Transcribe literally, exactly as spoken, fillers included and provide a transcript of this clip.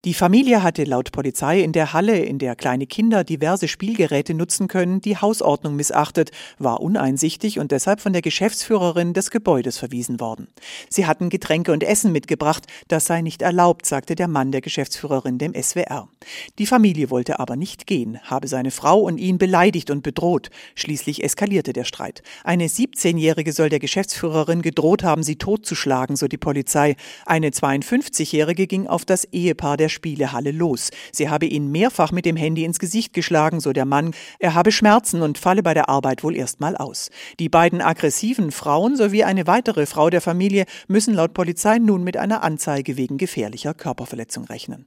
Die Familie hatte laut Polizei in der Halle, in der kleine Kinder diverse Spielgeräte nutzen können, die Hausordnung missachtet, war uneinsichtig und deshalb von der Geschäftsführerin des Gebäudes verwiesen worden. Sie hatten Getränke und Essen mitgebracht, das sei nicht erlaubt, sagte der Mann der Geschäftsführerin dem S W R. Die Familie wollte aber nicht gehen, habe seine Frau und ihn beleidigt und bedroht. Schließlich eskalierte der Streit. Eine siebzehnjährige soll der Geschäftsführerin gedroht haben, sie totzuschlagen, so die Polizei. Eine zweiundfünfzigjährige ging auf das Ehepaar der Spielehalle los. Sie habe ihn mehrfach mit dem Handy ins Gesicht geschlagen, so der Mann. Er habe Schmerzen und falle bei der Arbeit wohl erstmal aus. Die beiden aggressiven Frauen sowie eine weitere Frau der Familie müssen laut Polizei nun mit einer Anzeige wegen gefährlicher Körperverletzung rechnen.